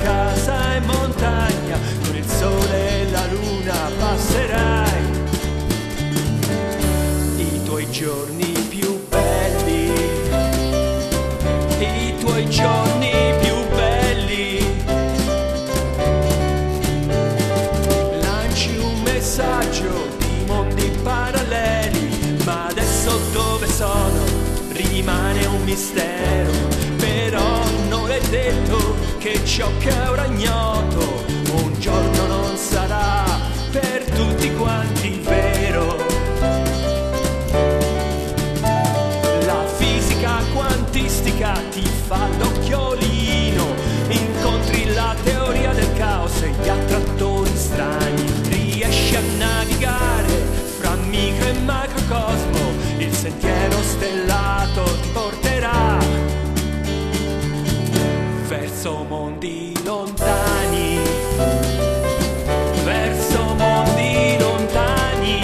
casa e montagna, con il sole e la luna passerai i tuoi giorni più belli, i tuoi giorni più belli. Lanci un messaggio di mondi paralleli, ma adesso dove sono rimane un mistero. Però non è detto che ciò che è ora ignoto un giorno non sarà per tutti quanti vero. La fisica quantistica ti fa l'occhiolino, incontri la teoria del caos e gli attrattori strani, riesci a navigare fra micro e macrocosmo, il sentiero stellato ti porterà verso mondi lontani, verso mondi lontani.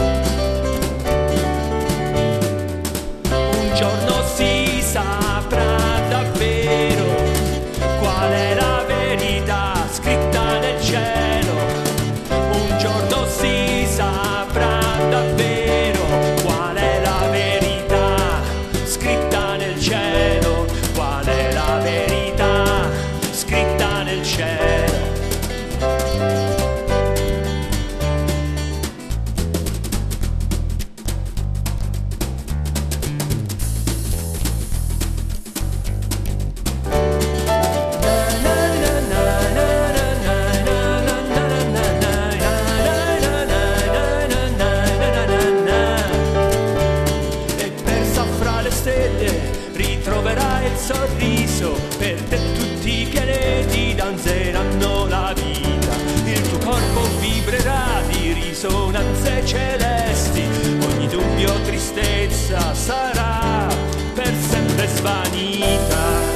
Un giorno si saprà davvero qual è la verità scritta nel cielo. Un giorno si saprà davvero qual è la verità scritta nel cielo. Qual è la verità scritta nel cielo? E persa fra le stelle ritroverai il sorriso, per te tutti i pianeti danzeranno la vita, il tuo corpo vibrerà di risonanze celesti, ogni dubbio o tristezza sarà per sempre svanita.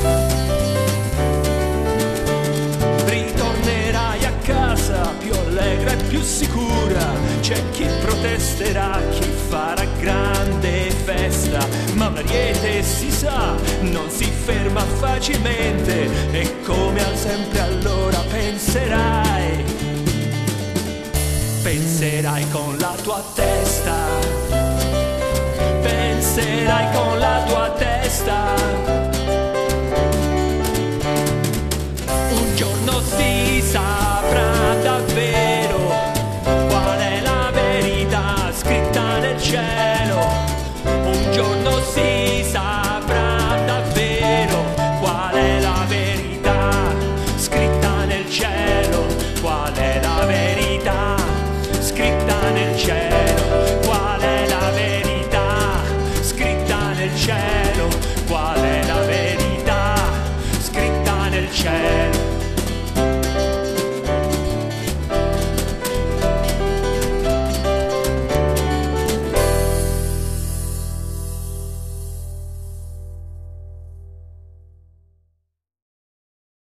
Ritornerai a casa più allegra e più sicura, c'è chi protesterà, chi farà grande festa, ma un ariete si sa non si ferma facilmente, e come al sempre allora penserai, penserai con la tua testa, penserai con la tua testa. Un giorno si saprà davvero qual è la verità scritta nel cielo. Un giorno si saprà davvero qual è la verità scritta nel cielo. Qual è la verità scritta nel cielo? Qual è la verità scritta nel cielo? Qual è la verità scritta nel cielo?